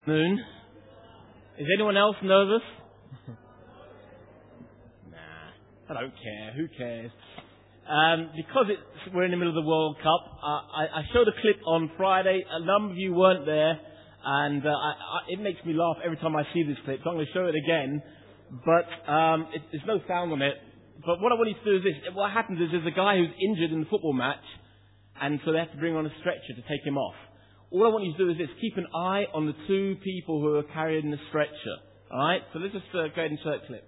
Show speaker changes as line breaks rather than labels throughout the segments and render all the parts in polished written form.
Noon. Is anyone else nervous? Nah, I don't care. Who cares? Because we're in the middle of the World Cup, I showed a clip on Friday. A number of you weren't there, and it makes me laugh every time I see this clip. So I'm going to show it again, but there's no sound on it. But what I want you to do is this. What happens is there's a guy who's injured in the football match, and so they have to bring on a stretcher to take him off. All I want you to do is this. Keep an eye on the two people who are carrying the stretcher. Alright? So let's just go ahead and show that clip.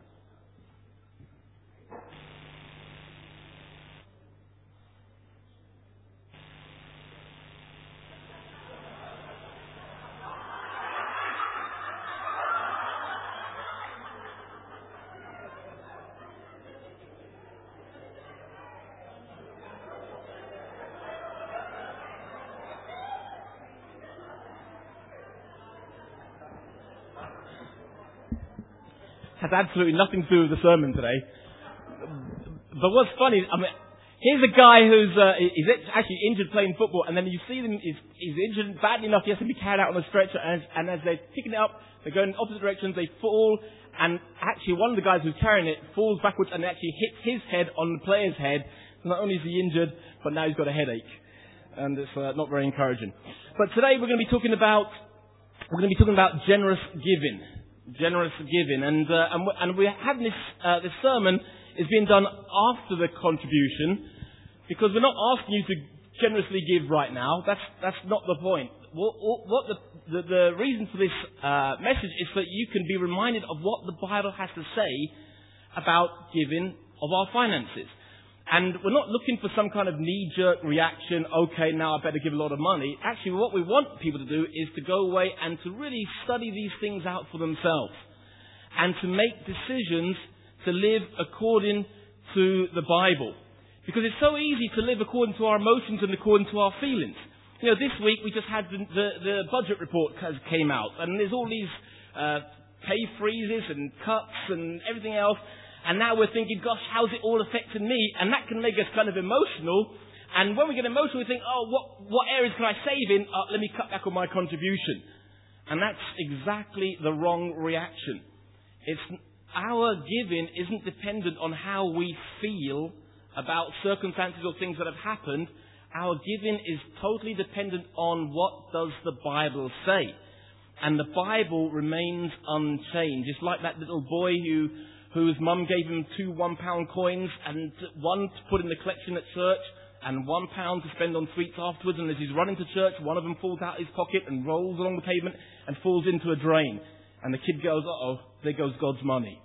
Has absolutely nothing to do with the sermon today. But what's funny, here's a guy who's he's actually injured playing football, and then you see him, he's injured badly enough, he has to be carried out on a stretcher, and as they're picking it up, they go in opposite directions, they fall, and actually one of the guys who's carrying it falls backwards and actually hits his head on the player's head. So not only is he injured, but now he's got a headache. And it's not very encouraging. But today we're going to be talking about generous giving. Generous giving, and we're having this sermon is being done after the contribution, because we're not asking you to generously give right now. That's not the point. What the reason for this message is so that you can be reminded of what the Bible has to say about giving of our finances. And we're not looking for some kind of knee-jerk reaction, okay, now I better give a lot of money. Actually, what we want people to do is to go away and to really study these things out for themselves. And to make decisions to live according to the Bible. Because it's so easy to live according to our emotions and according to our feelings. You know, this week we just had the budget report came out. And there's all these pay freezes and cuts and everything else. And now we're thinking, gosh, how's it all affecting me? And that can make us kind of emotional. And when we get emotional, we think, oh, what areas can I save in? Let me cut back on my contribution. And that's exactly the wrong reaction. Our giving isn't dependent on how we feel about circumstances or things that have happened. Our giving is totally dependent on what does the Bible say. And the Bible remains unchanged. It's like that little boy whose mum gave him 2 £1 coins, and one to put in the collection at church, and £1 to spend on sweets afterwards. And as he's running to church, one of them falls out of his pocket and rolls along the pavement and falls into a drain. And the kid goes, uh-oh, there goes God's money.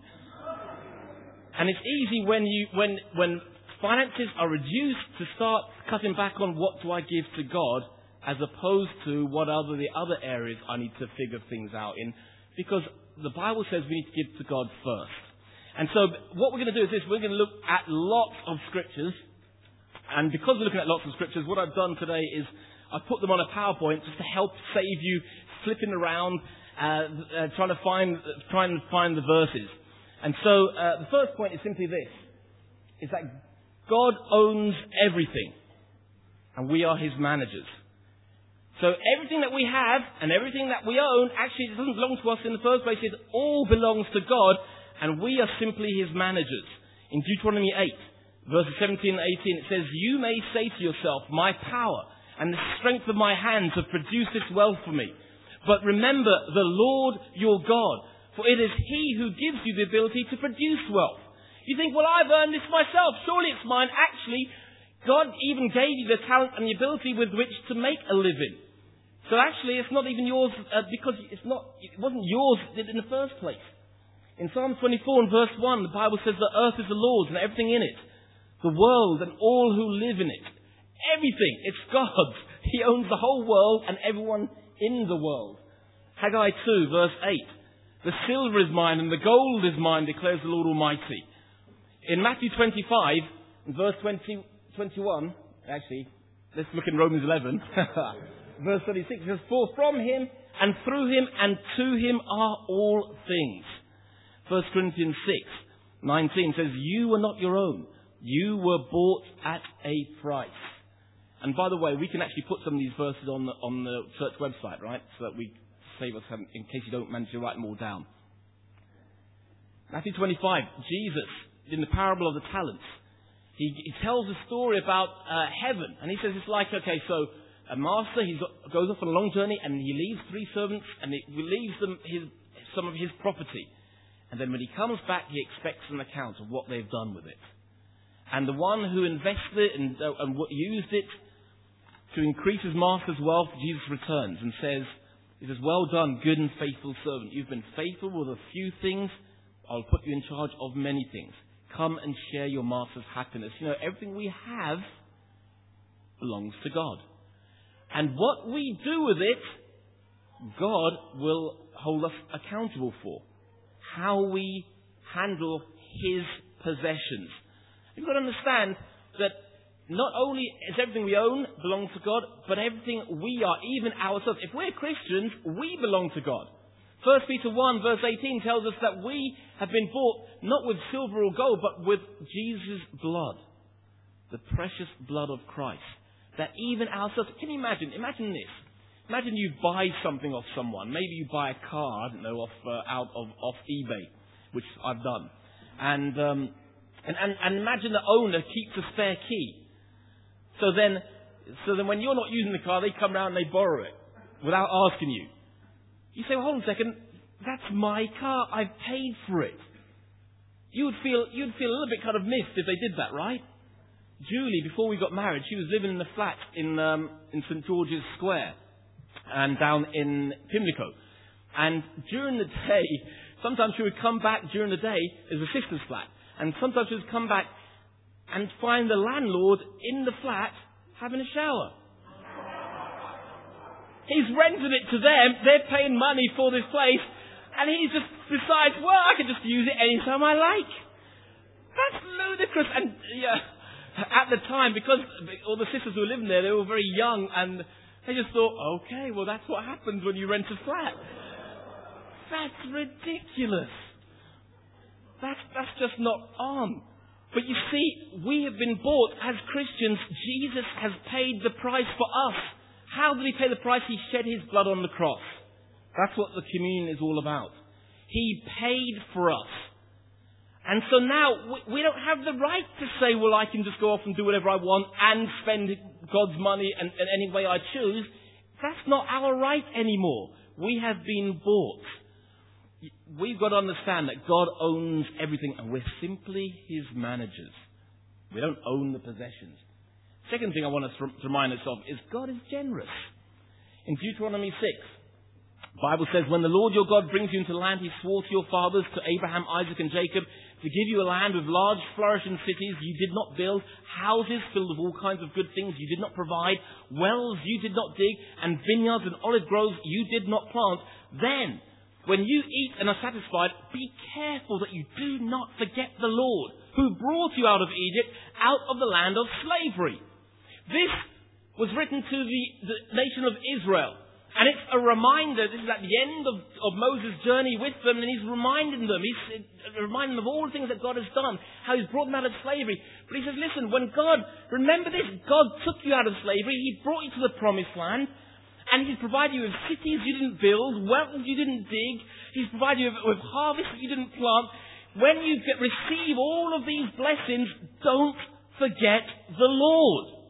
And it's easy when finances are reduced to start cutting back on what do I give to God, as opposed to what are the other areas I need to figure things out in. Because the Bible says we need to give to God first. And so what we're going to do is this. We're going to look at lots of scriptures. And because we're looking at lots of scriptures, what I've done today is I've put them on a PowerPoint just to help save you flipping around, trying to find the verses. And so the first point is simply this, is that God owns everything. And we are His managers. So everything that we have and everything that we own, actually it doesn't belong to us in the first place. It all belongs to God. And we are simply His managers. In Deuteronomy 8, verses 17 and 18, it says, "You may say to yourself, my power and the strength of my hands have produced this wealth for me. But remember the Lord your God, for it is He who gives you the ability to produce wealth." You think, well, I've earned this myself. Surely it's mine. Actually, God even gave you the talent and the ability with which to make a living. So actually, it's not even yours because it wasn't yours in the first place. In Psalm 24 and verse 1, the Bible says the earth is the Lord's and everything in it. The world and all who live in it. Everything. It's God's. He owns the whole world and everyone in the world. Haggai 2 verse 8. "The silver is mine and the gold is mine, declares the Lord Almighty." In Matthew 25, verse 21, actually, let's look in Romans 11. Verse 36 says, "For from Him and through Him and to Him are all things." 1 Corinthians 6:19 says, "You were not your own. You were bought at a price." And by the way, we can actually put some of these verses on the church website, right? So that we save us in case you don't manage to write them all down. Matthew 25, Jesus, in the parable of the talents, he tells a story about heaven. And he says it's like, okay, so a master, goes off on a long journey and he leaves 3 servants and he leaves them some of his property. And then when he comes back, he expects an account of what they've done with it. And the one who invested it and used it to increase his master's wealth, Jesus returns and says, well done, good and faithful servant. You've been faithful with a few things. I'll put you in charge of many things. Come and share your master's happiness. You know, everything we have belongs to God. And what we do with it, God will hold us accountable for. How we handle His possessions. You've got to understand that not only is everything we own belong to God, but everything we are, even ourselves. If we're Christians, we belong to God. 1 Peter 1 verse 18 tells us that we have been bought not with silver or gold, but with Jesus' blood. The precious blood of Christ. That even ourselves, can you imagine this. Imagine you buy something off someone. Maybe you buy a car, I don't know, off eBay, which I've done. And imagine the owner keeps a spare key. So then when you're not using the car, they come round and they borrow it without asking you. You say, well, hold on a second, that's my car, I've paid for it. You'd feel a little bit kind of missed if they did that, right? Julie, before we got married, she was living in a flat in St. George's Square and down in Pimlico. And during the day, sometimes she would come back during the day as a sister's flat. And sometimes she would come back and find the landlord in the flat having a shower. He's rented it to them, they're paying money for this place, and he just decides, well, I can just use it anytime I like. That's ludicrous. And at the time, because all the sisters who were living there, they were very young, and they just thought, okay, well, that's what happens when you rent a flat. That's ridiculous. That's just not on. But you see, we have been bought as Christians. Jesus has paid the price for us. How did He pay the price? He shed His blood on the cross. That's what the communion is all about. He paid for us. And so now, we don't have the right to say, well, I can just go off and do whatever I want and spend God's money in any way I choose. That's not our right anymore. We have been bought. We've got to understand that God owns everything and we're simply His managers. We don't own the possessions. Second thing I want us to remind us of is God is generous. In Deuteronomy 6, the Bible says, when the Lord your God brings you into the land He swore to your fathers, to Abraham, Isaac and Jacob, to give you a land with large flourishing cities you did not build, houses filled with all kinds of good things you did not provide, wells you did not dig, and vineyards and olive groves you did not plant, then when you eat and are satisfied, be careful that you do not forget the Lord, who brought you out of Egypt, out of the land of slavery. This was written to the nation of Israel. And it's a reminder, this is at the end of Moses' journey with them, and he's reminding them, of all the things that God has done, how He's brought them out of slavery. But he says, listen, remember this, God took you out of slavery, He brought you to the promised land, and He's provided you with cities you didn't build, wells you didn't dig, He's provided you with harvests that you didn't plant. When you receive all of these blessings, don't forget the Lord.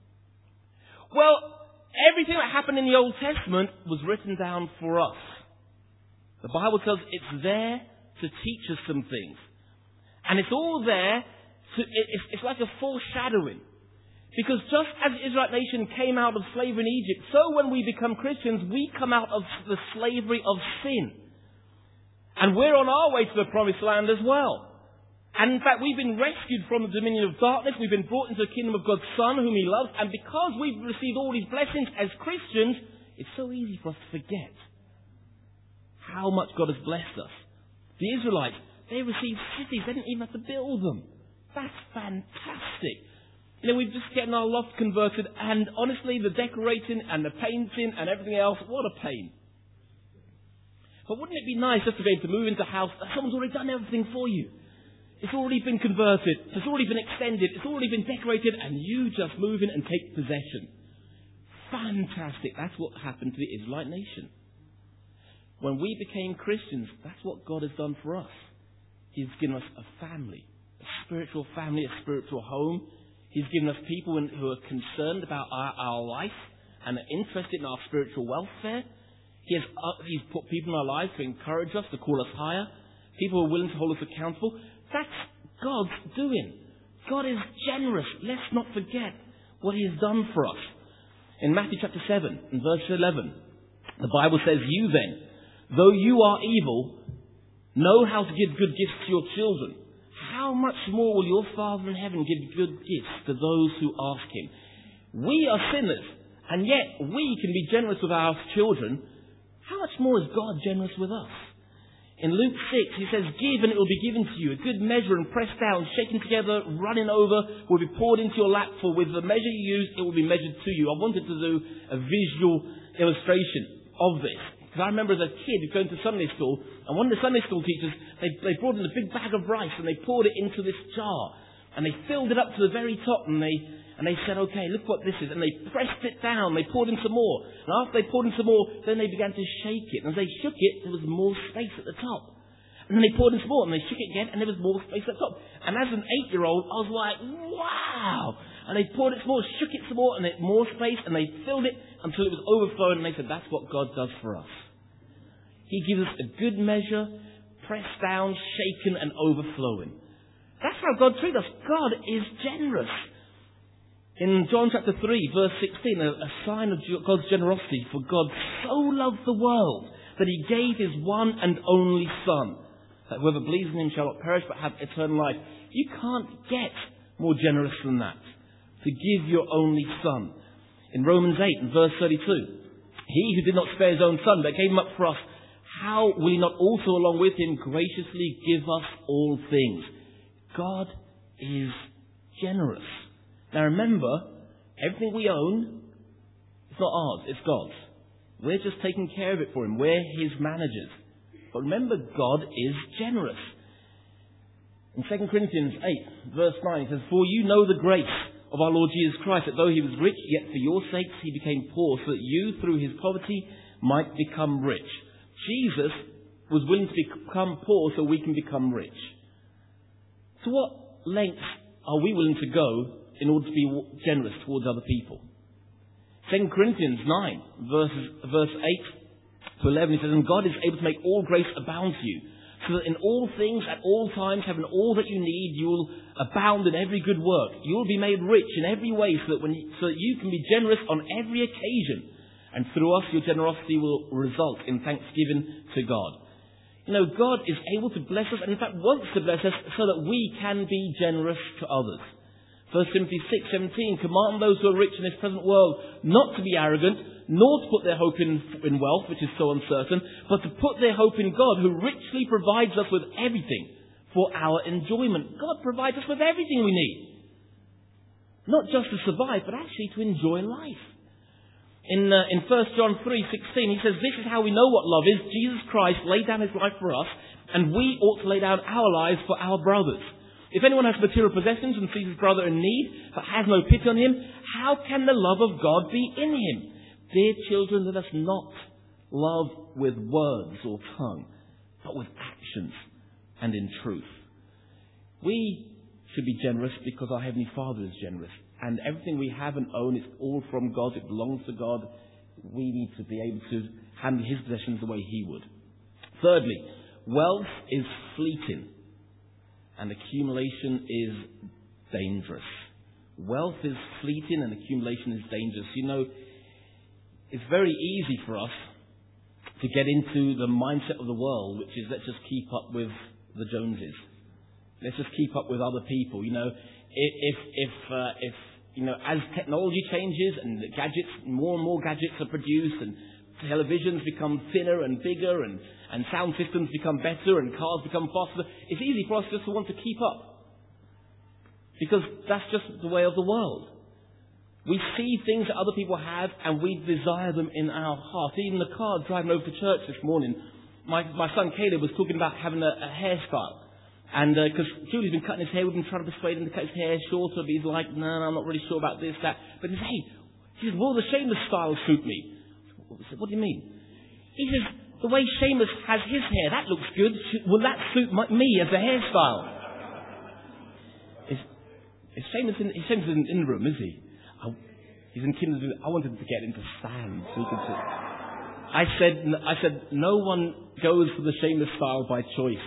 Well, everything that happened in the Old Testament was written down for us. The Bible tells us it's there to teach us some things. And it's all there, it's like a foreshadowing. Because just as the Israelite nation came out of slavery in Egypt, so when we become Christians, we come out of the slavery of sin. And we're on our way to the promised land as well. And in fact, we've been rescued from the dominion of darkness. We've been brought into the kingdom of God's Son, whom He loves. And because we've received all these blessings as Christians, it's so easy for us to forget how much God has blessed us. The Israelites, they received cities. They didn't even have to build them. That's fantastic. You know, we've just getting our loft converted, and honestly, the decorating and the painting and everything else, what a pain. But wouldn't it be nice just to be able to move into a house that someone's already done everything for you? It's already been converted. It's already been extended. It's already been decorated, and you just move in and take possession. Fantastic. That's what happened to the Israelite nation. When we became Christians, that's what God has done for us. He's given us a family, a spiritual family, a spiritual home. He's given us people who are concerned about our life and are interested in our spiritual welfare. He's put people in our lives to encourage us, to call us higher. People who are willing to hold us accountable. That's God's doing. God is generous. Let's not forget what He has done for us. In Matthew chapter 7, in verse 11, the Bible says, "You then, though you are evil, know how to give good gifts to your children. How much more will your Father in heaven give good gifts to those who ask Him?" We are sinners, and yet we can be generous with our children. How much more is God generous with us? In Luke 6, He says, "Give and it will be given to you. A good measure and pressed down, shaken together, running over, will be poured into your lap. For with the measure you use, it will be measured to you." I wanted to do a visual illustration of this. Because I remember as a kid going to Sunday school, and one of the Sunday school teachers, they brought in a big bag of rice, and they poured it into this jar. And they filled it up to the very top, and they said, "Okay, look what this is." And they pressed it down, they poured in some more. And after they poured in some more, then they began to shake it. And as they shook it, there was more space at the top. And then they poured in some more, and they shook it again, and there was more space at the top. And as an 8-year-old, I was like, wow! And they poured it some more, shook it some more, and it more space, and they filled it until it was overflowing, and they said, that's what God does for us. He gives us a good measure, pressed down, shaken, and overflowing. That's how God treats us. God is generous. In John chapter 3, verse 16, a sign of God's generosity, "For God so loved the world that He gave His one and only Son, that whoever believes in Him shall not perish but have eternal life." You can't get more generous than that, to give your only Son. In Romans 8, and verse 32, "He who did not spare His own Son, but gave Him up for us, how will He not also along with Him graciously give us all things?" God is generous. Now remember, everything we own, it's not ours, it's God's. We're just taking care of it for Him. We're His managers. But remember, God is generous. In 2 Corinthians 8, verse 9, it says, "For you know the grace of our Lord Jesus Christ, that though He was rich, yet for your sakes He became poor, so that you, through His poverty, might become rich." Jesus was willing to become poor so we can become rich. To what lengths are we willing to go in order to be generous towards other people? 2 Corinthians 9, verse 8 to 11, it says, "And God is able to make all grace abound to you, so that in all things, at all times, having all that you need, you will abound in every good work. You will be made rich in every way, so that you can be generous on every occasion. And through us, your generosity will result in thanksgiving to God." You know, God is able to bless us, and in fact wants to bless us, so that we can be generous to others. 1 Timothy 6:17, "Command those who are rich in this present world not to be arrogant, nor to put their hope in wealth, which is so uncertain, but to put their hope in God, who richly provides us with everything for our enjoyment." God provides us with everything we need. Not just to survive, but actually to enjoy life. In 1 John 3:16, he says, "This is how we know what love is. Jesus Christ laid down His life for us, and we ought to lay down our lives for our brothers. If anyone has material possessions and sees his brother in need, but has no pity on him, how can the love of God be in him? Dear children, let us not love with words or tongue, but with actions and in truth." We should be generous because our Heavenly Father is generous. And everything we have and own is all from God. It belongs to God. We need to be able to handle His possessions the way He would. Thirdly, wealth is fleeting and accumulation is dangerous. Wealth is fleeting and accumulation is dangerous. You know, it's very easy for us to get into the mindset of the world, which is, let's just keep up with the Joneses. Let's just keep up with other people. You know, if as technology changes and the gadgets, more and more gadgets are produced, and televisions become thinner and bigger, and sound systems become better, and cars become faster, it's easy for us just to want to keep up. Because that's just the way of the world. We see things that other people have, and we desire them in our heart. Even the car driving over to church this morning, my son Caleb was talking about having a hairstyle. And because Julie's been cutting his hair, we've been trying to persuade him to cut his hair shorter, but he's like, no, I'm not really sure about this, that. But he says, hey, will the shameless style suit me? I said, what do you mean? He says, The way Seamus has his hair, that looks good. Will that suit me as a hairstyle? Is Seamus in the room, is he? He's in kindergarten. I wanted to get him to stand so he could sit. I said, no one goes for the Seamus style by choice.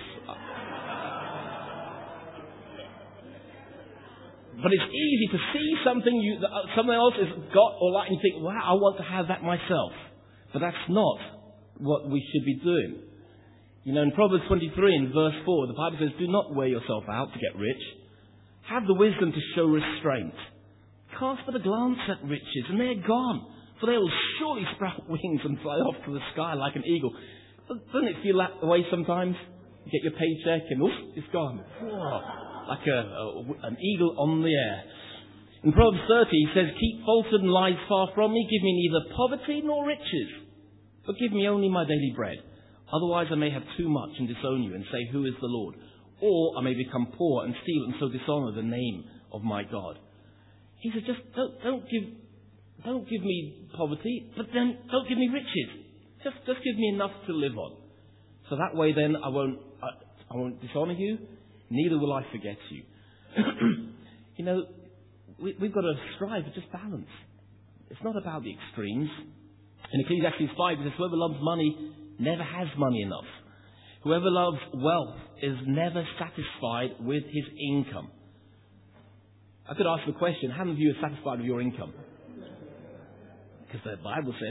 But it's easy to see something that someone else has got or like, and you think, wow, I want to have that myself. But that's not what we should be doing. You know, in Proverbs 23 in verse 4, the Bible says, do not wear yourself out to get rich. Have the wisdom to show restraint. Cast but a glance at riches, and they're gone, for they will surely sprout wings and fly off to the sky like an eagle. Doesn't it feel that way sometimes? You get your paycheck and oof, it's gone. Whoa, like an eagle on the air. In Proverbs 30 he says, keep falsehood and lies far from me, give me neither poverty nor riches, but give me only my daily bread. Otherwise I may have too much and disown you and say, who is the Lord? Or I may become poor and steal and so dishonour the name of my God. He said, just don't give me poverty, but then don't give me riches. Just give me enough to live on. So that way then I won't dishonour you, neither will I forget you. You know, we've got to strive for just balance. It's not about the extremes. In Ecclesiastes 5 it says, whoever loves money never has money enough. Whoever loves wealth is never satisfied with his income. I could ask the question, how many of you are satisfied with your income? Because the Bible says.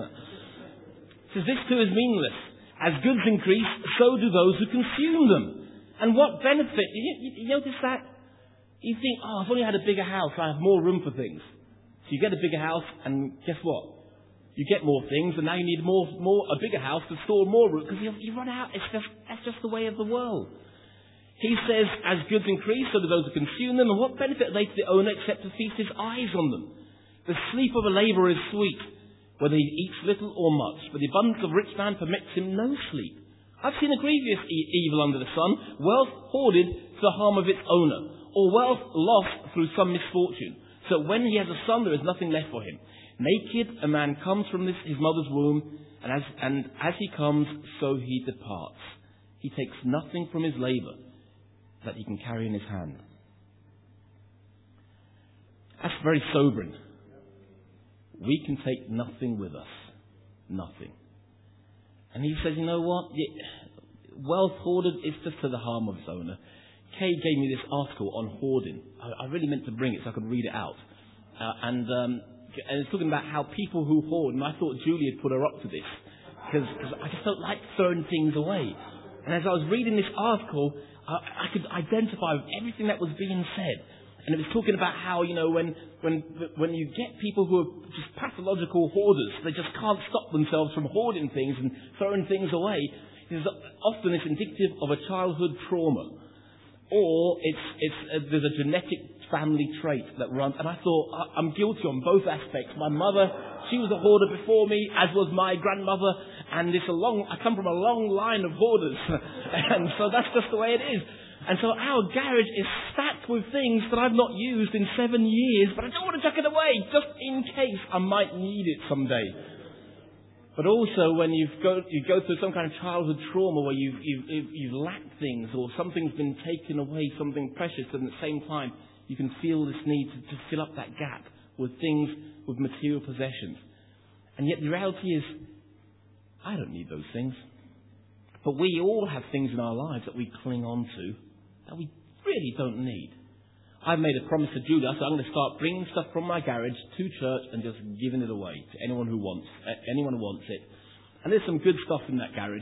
It says, this too is meaningless. As goods increase, so do those who consume them. And what benefit? You notice that? You think, oh, if only I had a bigger house, I have more room for things. So you get a bigger house, and guess what? You get more things, and now you need a bigger house to store more room, because you run out. That's just the way of the world. He says, as goods increase, so do those who consume them, and what benefit are they to the owner except to feast his eyes on them? The sleep of a labourer is sweet, whether he eats little or much, but the abundance of a rich man permits him no sleep. I've seen a grievous evil under the sun, wealth hoarded to the harm of its owner, or wealth lost through some misfortune, so when he has a son there is nothing left for him. Naked a man comes from his mother's womb, and as he comes, so he departs. He takes nothing from his labour that he can carry in his hand. That's very sobering. We can take nothing with us. Nothing. And he says, you know what? Wealth hoarded is just to the harm of its owner. Kay gave me this article on hoarding. I really meant to bring it so I could read it out. And it's talking about how people who hoard, and I thought Julie had put her up to this, because I just don't like throwing things away. And as I was reading this article, I could identify with everything that was being said. And it was talking about how, you know, when you get people who are just pathological hoarders, they just can't stop themselves from hoarding things and throwing things away. Often it's indicative of a childhood trauma. Or there's a genetic family trait that runs. And I thought, I'm guilty on both aspects. My mother, she was a hoarder before me, as was my grandmother. And I come from a long line of hoarders. And so that's just the way it is. And so our garage is stacked with things that I've not used in 7 years, but I don't want to chuck it away, just in case I might need it someday. But also when you go through some kind of childhood trauma where you've lacked things, or something's been taken away, something precious, and at the same time you can feel this need to fill up that gap with things, with material possessions. And yet the reality is, I don't need those things. But we all have things in our lives that we cling on to that we really don't need. I've made a promise to Judah, so I'm going to start bringing stuff from my garage to church and just giving it away to anyone who wants it. And there's some good stuff in that garage.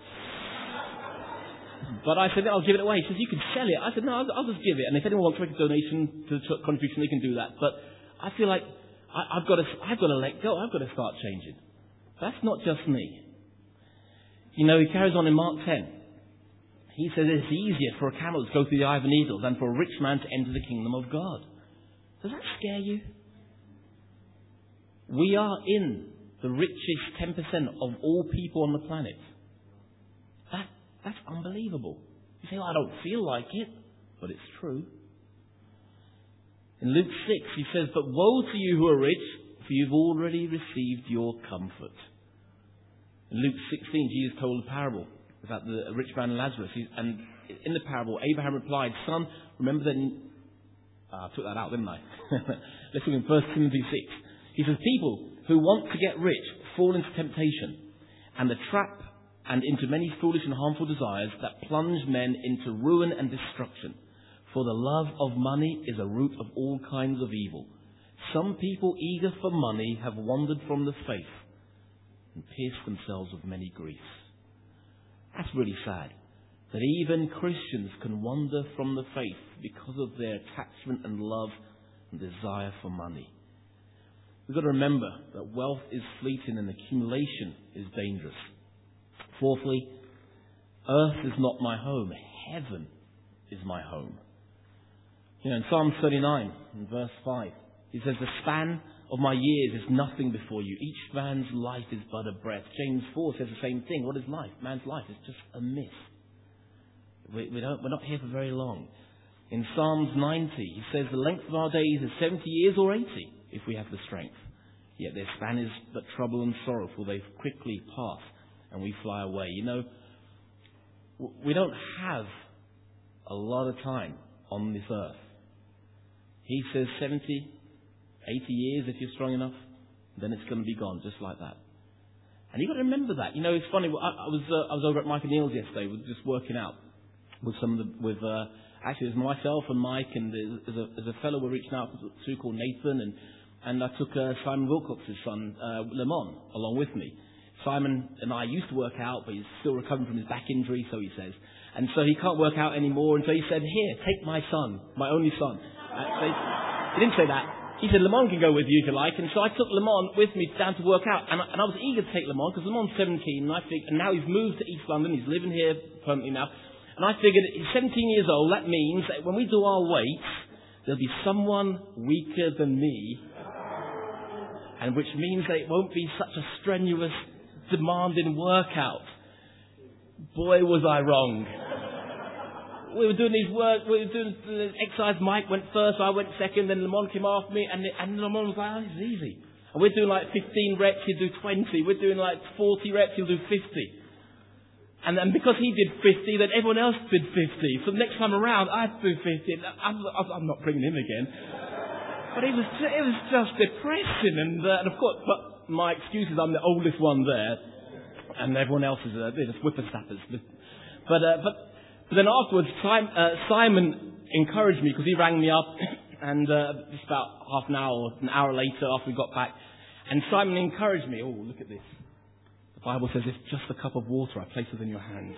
But I said, I'll give it away. He says, you can sell it. I said, no, I'll just give it. And if anyone wants to make a donation to the church contribution, they can do that. But I feel like I've got to let go. I've got to start changing. That's not just me. You know, he carries on in Mark 10. He says it's easier for a camel to go through the eye of a needle than for a rich man to enter the kingdom of God. Does that scare you? We are in the richest 10% of all people on the planet. That's unbelievable. You say, I don't feel like it, but it's true. In Luke 6, he says, but woe to you who are rich, for you've already received your comfort. In Luke 16, Jesus told a parable about the rich man and Lazarus. And in the parable, Abraham replied, "Son, remember that..." I took that out, didn't I? Let's look in 1 Timothy 6. He says, "People who want to get rich fall into temptation and the trap and into many foolish and harmful desires that plunge men into ruin and destruction. For the love of money is a root of all kinds of evil. Some people eager for money have wandered from the faith and pierced themselves with many griefs." That's really sad, that even Christians can wander from the faith because of their attachment and love and desire for money. We've got to remember that wealth is fleeting and accumulation is dangerous. Fourthly, earth is not my home. Heaven is my home. In Psalm 39, in verse 5, he says, "The span of my years is nothing before you. Each man's life is but a breath." James 4 says the same thing. What is life? Man's life is just a mist. We're not here for very long. In Psalms 90, he says, "The length of our days is 70 years or 80, if we have the strength. Yet their span is but trouble and sorrow, for they quickly pass, and we fly away." We don't have a lot of time on this earth. He says 70, 80 years if you're strong enough, then it's going to be gone just like that. And you've got to remember that. It's funny. I was over at Mike and Neil's yesterday, just working out with actually it was myself and Mike, and there's a fellow we're reaching out to called Nathan, and I took Simon Wilcox's son, Lamont, along with me. Simon and I used to work out, but he's still recovering from his back injury, so he says. And so he can't work out anymore, and so he said, "Here, take my son, my only son." He didn't say that. He said, "Lamont can go with you if you like." And so I took Lamont with me down to work out. And I was eager to take Lamont because Lamont's 17, and now he's moved to East London. He's living here permanently now. And I figured he's 17 years old. That means that when we do our weights, there'll be someone weaker than me, and which means that it won't be such a strenuous, demanding workout. Boy, was I wrong. We were doing the exercise. Mike went first, I went second, then Lamont came after me, and Lamont was like, "Oh, this is easy." And we're doing like 15 reps, he'll do 20. We're doing like 40 reps, he'll do 50. And then because he did 50, then everyone else did 50. So the next time around, I had to do 50. I'm not bringing him again. But it was just depressing. And of course, but my excuse is I'm the oldest one there, and everyone else is they're just whippersnappers. But then afterwards, Simon encouraged me because he rang me up, and just about half an hour or an hour later after we got back, and Simon encouraged me. "Oh, look at this. The Bible says if just a cup of water I place within your hands."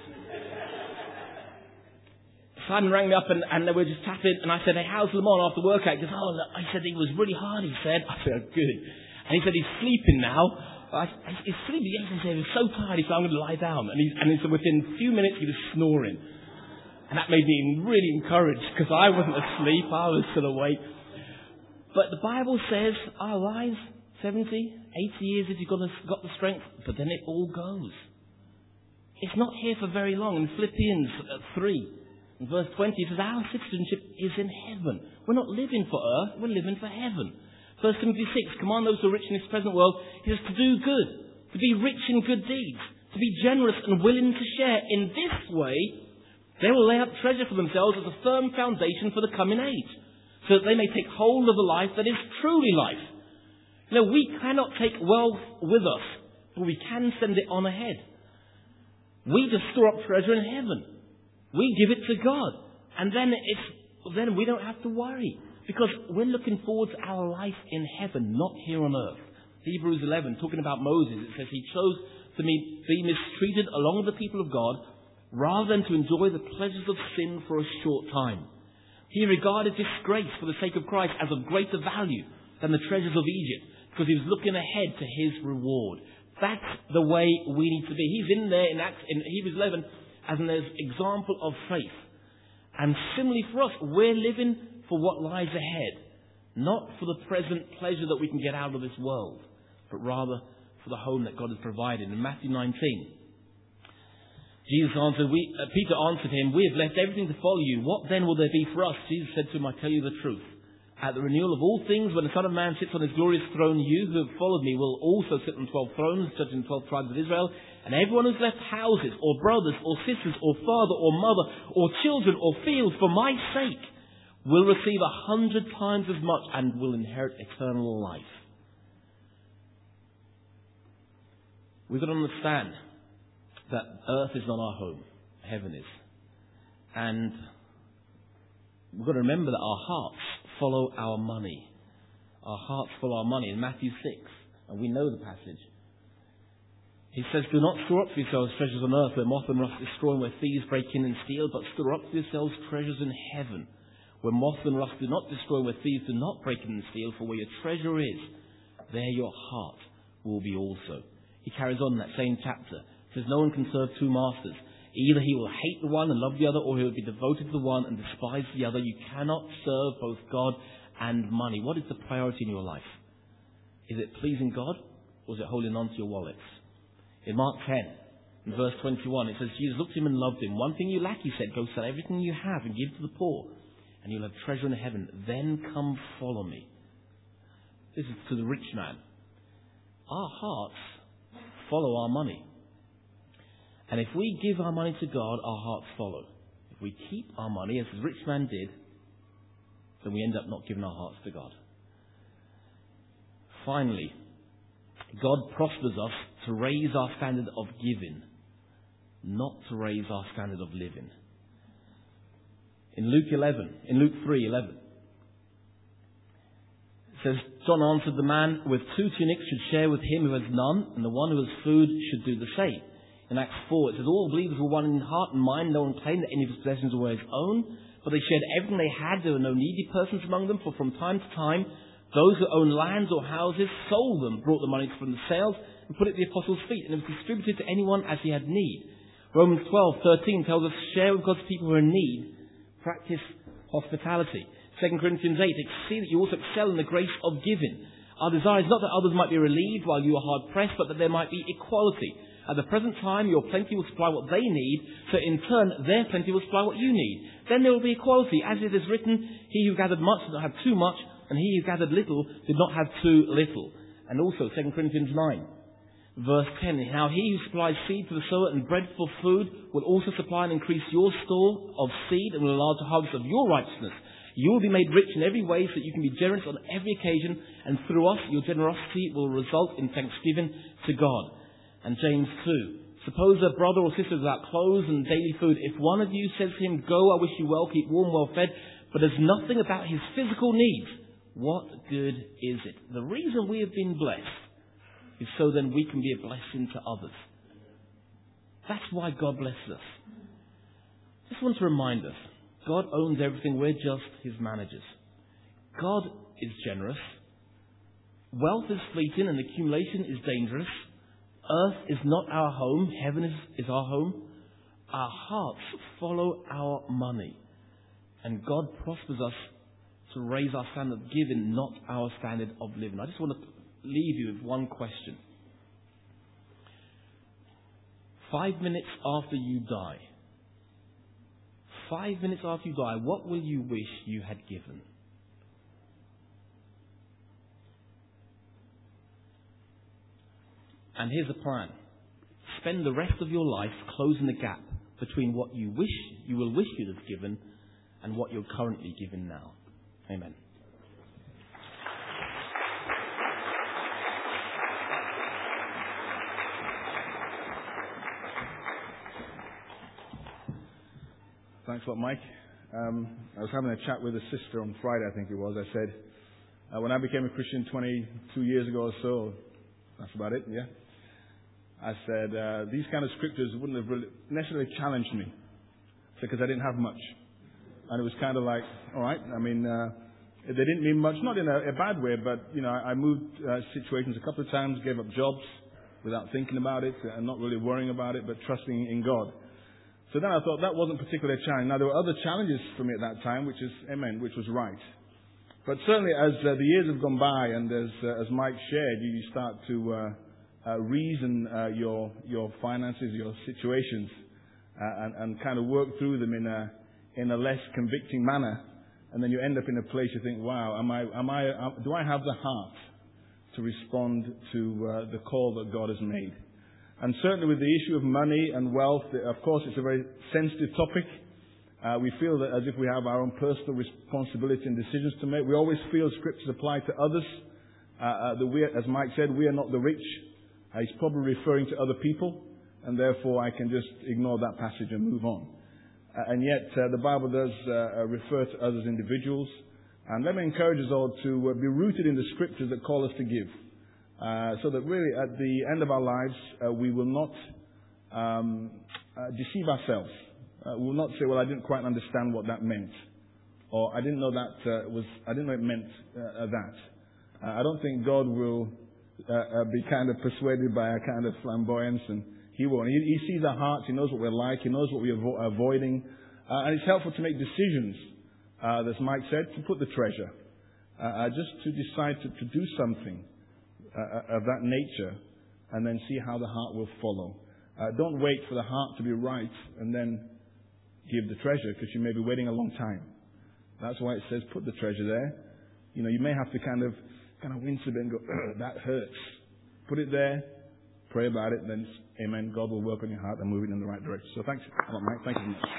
Simon rang me up and we were just chatting, and I said, "Hey, how's Lamont after workout?" He goes, "Oh, look," I said, "he was really hard," he said. I said, "Oh, good." And he said, "He's sleeping now." He's sleeping. Yes, he said, "He was so tired, he said, I'm going to lie down." And he said within a few minutes he was snoring. And that made me really encouraged because I wasn't asleep, I was still awake. But the Bible says our lives, 70, 80 years if you've got the strength, but then it all goes. It's not here for very long. In Philippians 3, in verse 20, it says our citizenship is in heaven. We're not living for earth, we're living for heaven. 1 Timothy 6, command those who are rich in this present world, he says to do good, to be rich in good deeds, to be generous and willing to share. In this way, they will lay up treasure for themselves as a firm foundation for the coming age, so that they may take hold of the life that is truly life. We cannot take wealth with us, but we can send it on ahead. We just store up treasure in heaven. We give it to God, and then we don't have to worry, because we're looking forward to our life in heaven, not here on earth. Hebrews 11, talking about Moses, it says he chose to be mistreated along with the people of God, rather than to enjoy the pleasures of sin for a short time. He regarded disgrace for the sake of Christ as of greater value than the treasures of Egypt, because he was looking ahead to his reward. That's the way we need to be. He's in there in Hebrews 11 as an example of faith. And similarly for us, we're living for what lies ahead, not for the present pleasure that we can get out of this world, but rather for the home that God has provided. In Matthew 19, Peter answered him, "We have left everything to follow you. What then will there be for us?" Jesus said to him, "I tell you the truth. At the renewal of all things, when the Son of Man sits on his glorious throne, you who have followed me will also sit on 12 thrones, judging 12 tribes of Israel. And everyone who's left houses, or brothers, or sisters, or father, or mother, or children, or fields for my sake will receive 100 times as much and will inherit eternal life. We've got to understand that earth is not our home. Heaven is. And we've got to remember that our hearts follow our money. Our hearts follow our money in Matthew 6. And we know the passage. He says, do not store up for yourselves treasures on earth where moth and rust destroy and where thieves break in and steal, but store up for yourselves treasures in heaven where moth and rust do not destroy and where thieves do not break in and steal. For where your treasure is, there your heart will be also. He carries on in that same chapter. He says, no one can serve two masters. Either he will hate the one and love the other, or he will be devoted to the one and despise the other. You cannot serve both God and money. What is the priority in your life? Is it pleasing God, or is it holding on to your wallets? In Mark 10, in verse 21, it says, Jesus looked at him and loved him. One thing you lack, he said, go sell everything you have and give to the poor, and you'll have treasure in heaven. Then come follow me. This is to the rich man. Our hearts follow our money. And if we give our money to God, our hearts follow. If we keep our money, as the rich man did, then we end up not giving our hearts to God. Finally, God prospers us to raise our standard of giving, not to raise our standard of living. In Luke 3:11, it says, John answered, the man with 2 tunics should share with him who has none, and the one who has food should do the same. In Acts 4, it says, all believers were one in heart and mind. No one claimed that any of his possessions were his own, but they shared everything they had. There were no needy persons among them, for from time to time, those who owned lands or houses sold them, brought the money from the sales, and put it at the apostles' feet, and it was distributed to anyone as he had need. Romans 12:13 tells us, share with God's people who are in need. Practice hospitality. 2 Corinthians 8, see that you also excel in the grace of giving. Our desire is not that others might be relieved while you are hard pressed, but that there might be equality. At the present time, your plenty will supply what they need, so in turn, their plenty will supply what you need. Then there will be equality. As it is written, he who gathered much did not have too much, and he who gathered little did not have too little. And also, 2 Corinthians 9, verse 10, now he who supplies seed for the sower and bread for food will also supply and increase your store of seed and will enlarge the harvest of your righteousness. You will be made rich in every way so that you can be generous on every occasion, and through us, your generosity will result in thanksgiving to God. And James 2, suppose a brother or sister without clothes and daily food. If one of you says to him, go, I wish you well, keep warm, well fed, but there's nothing about his physical needs, what good is it? The reason we have been blessed is so then we can be a blessing to others. That's why God blesses us. Just want to remind us, God owns everything, we're just his managers. God is generous. Wealth is fleeting and accumulation is dangerous. Earth is not our home. Heaven is our home. Our hearts follow our money. And God prospers us to raise our standard of giving, not our standard of living. I just want to leave you with one question. 5 minutes after you die, 5 minutes after you die, what will you wish you had given? And here's a plan. Spend the rest of your life closing the gap between what you will wish you'd have given and what you're currently given now. Amen.
Thanks a lot, Mike. I was having a chat with a sister on Friday, I think it was. I said, when I became a Christian 22 years ago or so, that's about it, yeah? I said, these kind of scriptures wouldn't have really necessarily challenged me because I didn't have much. And it was kind of like, all right, I mean, they didn't mean much, not in a bad way, but, you know, I moved situations a couple of times, gave up jobs without thinking about it and not really worrying about it, but trusting in God. So then I thought that wasn't particularly a challenge. Now, there were other challenges for me at that time, which was right. But certainly as the years have gone by and as Mike shared, you start to reason your finances, your situations, and kind of work through them in a less convicting manner. and then you end up in a place you think, wow, do I have the heart to respond to the call that God has made? And certainly with the issue of money and wealth, of course, it's a very sensitive topic. We feel that as if we have our own personal responsibility and decisions to make. We always feel Scriptures apply to others. As Mike said, we are not the rich. He's probably referring to other people, and therefore I can just ignore that passage and move on. And yet the Bible does refer to us as individuals. And let me encourage us all to be rooted in the Scriptures that call us to give. So that really at the end of our lives, we will not deceive ourselves. We will not say, well, I didn't quite understand what that meant. Or I didn't know I didn't know it meant that. I don't think God will be kind of persuaded by our kind of flamboyance, and He won't. He sees our hearts. He knows what we're like. He knows what we're avoiding. And it's helpful to make decisions, as Mike said, to put the treasure. Just to decide to do something of that nature, and then see how the heart will follow. Don't wait for the heart to be right and then give the treasure, because you may be waiting a long time. That's why it says put the treasure there. You know, you may have to kind of wince a bit and go, that hurts. Put it there, pray about it, and then amen, God will work on your heart and move it in the right direction. So thanks a lot, Mike. Thank you very much.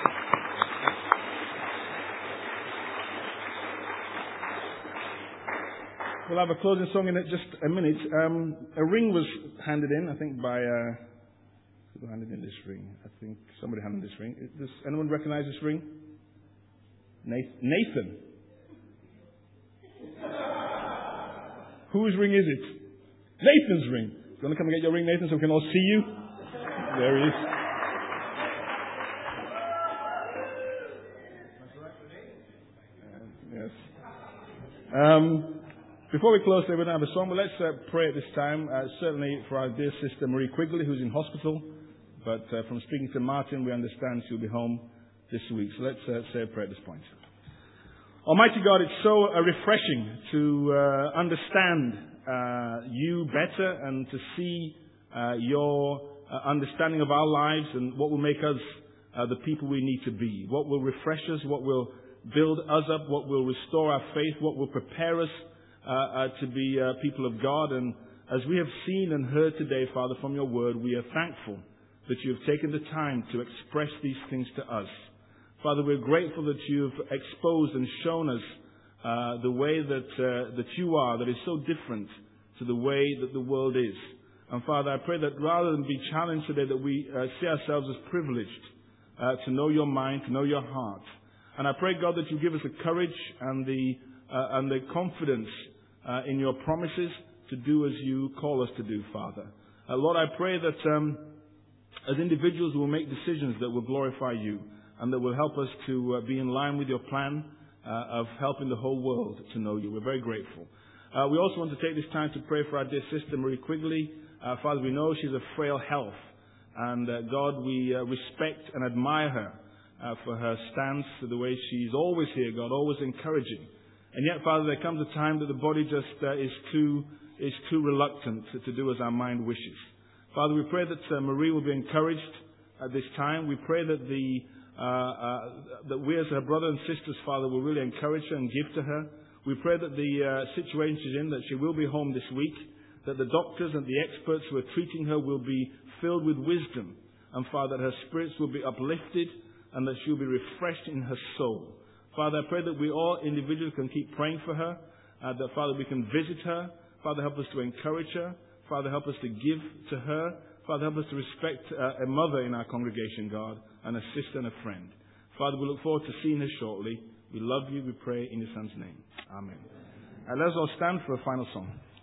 We'll have a closing song in just a minute. A ring was handed in, I think, by... who handed in this ring? I think somebody handed this ring. Does anyone recognize this ring? Nathan. Whose ring is it? Nathan's ring. You want to come and get your ring, Nathan, so we can all see you? There he is. Yes. Before we close, we're going to have a song, but let's pray at this time. Certainly for our dear sister Marie Quigley, who's in hospital. But from speaking to Martin, we understand she'll be home this week. So let's say a prayer at this point. Almighty God, it's so refreshing to understand you better and to see your understanding of our lives and what will make us the people we need to be. What will refresh us, what will build us up, what will restore our faith, what will prepare us to be people of God. And as we have seen and heard today, Father, from your word, we are thankful that you have taken the time to express these things to us. Father, we're grateful that you've exposed and shown us the way that you are, that is so different to the way that the world is. And Father, I pray that rather than be challenged today, that we see ourselves as privileged to know your mind, to know your heart. And I pray, God, that you give us the courage and the confidence in your promises to do as you call us to do, Father. Lord, I pray that as individuals we'll make decisions that will glorify you and that will help us to be in line with your plan of helping the whole world to know you. We're very grateful. We also want to take this time to pray for our dear sister Marie Quigley. Father, we know she's of frail health. And God, we respect and admire her for her stance, for the way she's always here, God, always encouraging. And yet, Father, there comes a time that the body just is too reluctant to do as our mind wishes. Father, we pray that Marie will be encouraged at this time. We pray that that we as her brother and sisters, Father, will really encourage her and give to her. We pray that the situation she's in, that she will be home this week, that the doctors and the experts who are treating her will be filled with wisdom, and Father, that her spirits will be uplifted and that she will be refreshed in her soul. Father, I pray that we all individually can keep praying for her, that Father, we can visit her. Father, help us to encourage her. Father, help us to give to her. Father, help us to respect a mother in our congregation, God, and a sister and a friend. Father, we look forward to seeing her shortly. We love you. We pray in your Son's name. Amen. Let us all stand for a final song.